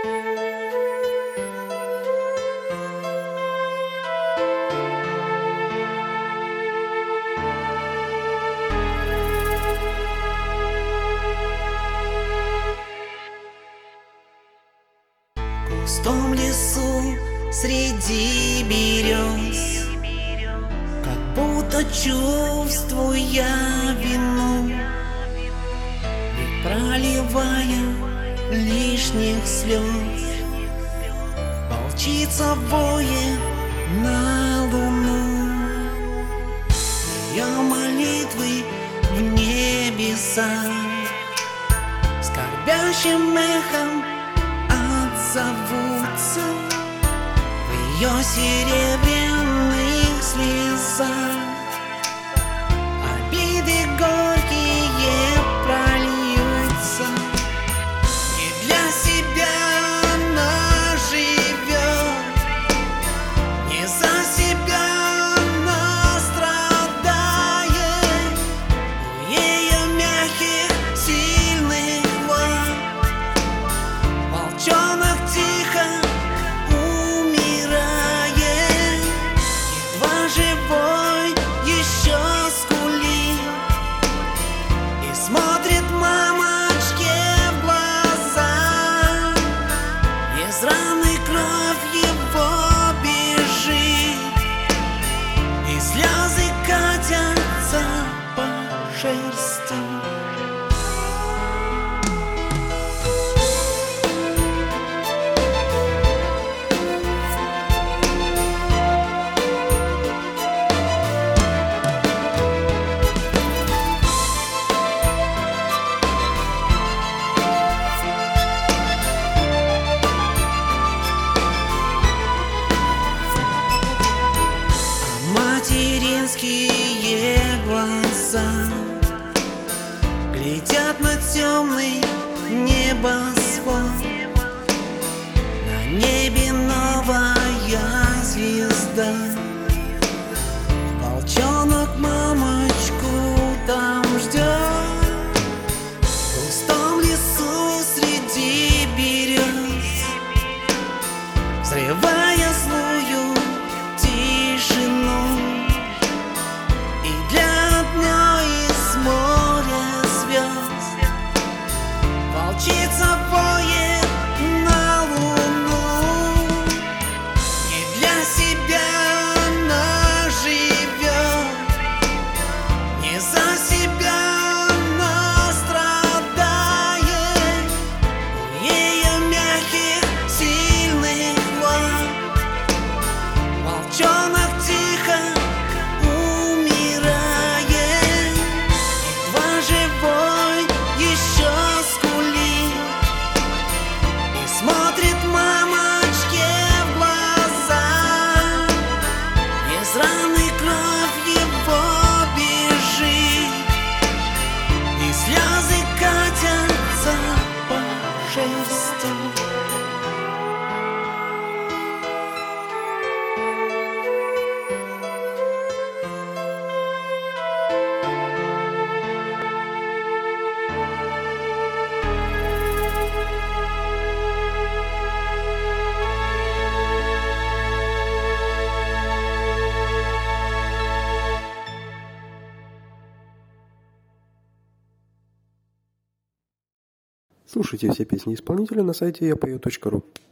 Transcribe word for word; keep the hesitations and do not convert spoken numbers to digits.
В густом лесу среди берез, как будто чувствуя вину, не проливая лишних слез, волчица воет на луну. Ее молитвы в небесах скорбящим эхом отзовутся в ее серебряных слезах. Обиды горькие прольются, не для себя она живет, не за себя она страдает. У ее мягких, сильных лап волчонок тихо умирает, едва живой еще скулит и смотрит мамочке в глаза. Из раны кровь его бежит, и слезы катятся по шерсти. Материнские глаза глядят на темный небосвод. На небе новая звезда. Волчонок мамочку там ждет. В густом лесу среди берез, взрывая злую тишину, и для одной из моря звезд волчица воет на луну. Не для себя она живет, не за себя она страдает. У ее мягких, сильных лап волчонок тихо умирает, едва живой еще скулит и смотрит мамочке в глаза. Из раны кровь его бежит, и слезы катятся по шерсти. Слушайте все песни исполнителя на сайте я пою точка ру.